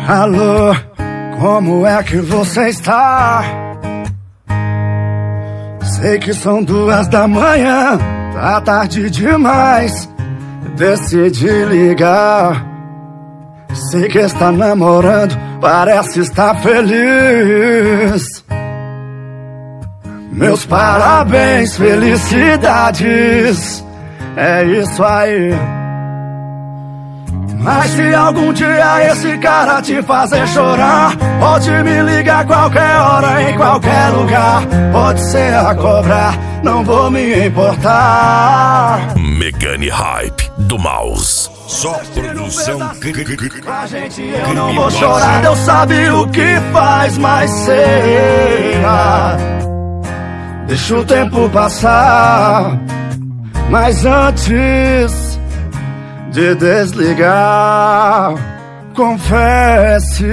Alô, como é que você está? Sei que são 2 da manhã, tá tarde demais. Decidi ligar. Sei que está namorando, parece estar feliz. Meus parabéns, felicidades. É isso aí. Mas se algum dia esse cara te fazer chorar, pode me ligar qualquer hora, em qualquer lugar. Pode ser a cobrar, não vou me importar. Megane Hype do Mouse. Só produção A gente, eu não vou chorar, Deus sabe o que faz, mas será. Deixa o tempo passar, mas antes de desligar, confesse.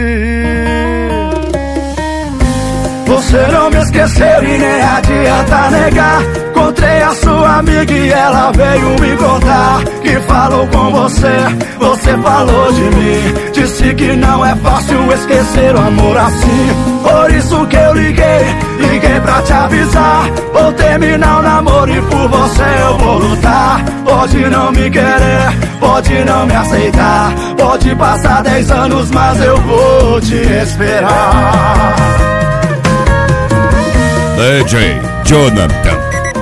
Você não me esqueceu e nem adianta negar. Encontrei a sua amiga e ela veio me contar que falou com você, você falou de mim. Disse que não é fácil esquecer o amor assim. Por isso que eu liguei pra te avisar. Vou terminar o namoro e por você eu vou lutar. Pode não me querer, pode não me aceitar. Pode passar 10 anos, mas eu vou te esperar. DJ Jonathan.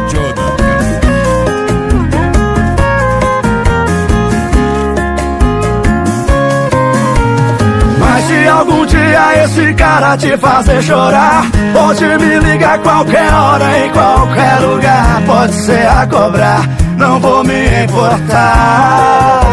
Mas se algum dia esse cara te fazer chorar, pode me ligar qualquer hora, em qualquer lugar. Pode ser a cobrar, não vou me importar.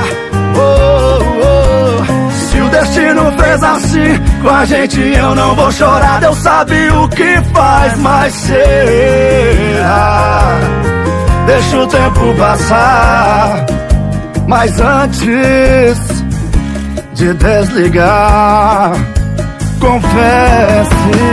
Se o destino fez assim com a gente, eu não vou chorar. Deus sabe o que faz, mas será. Deixa o tempo passar, mas antes de desligar, confesse.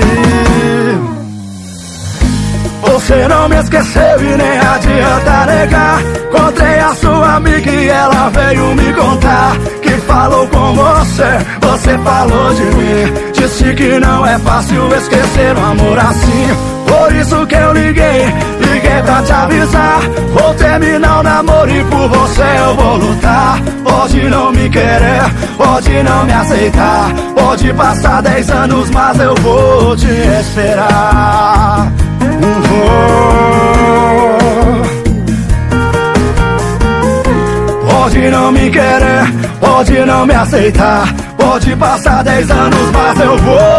Você não me esqueceu e nem adianta negar. Encontrei a sua amiga e ela veio me contar que falou com você, você falou de mim. Disse que não é fácil esquecer um amor assim. Por isso que eu liguei pra te avisar. Vou terminar o namoro e por você eu vou lutar. Pode não me querer, pode não me aceitar. Pode passar 10 anos, mas eu vou te esperar. Pode não me querer, pode não me aceitar. Pode passar 10 anos, mas eu vou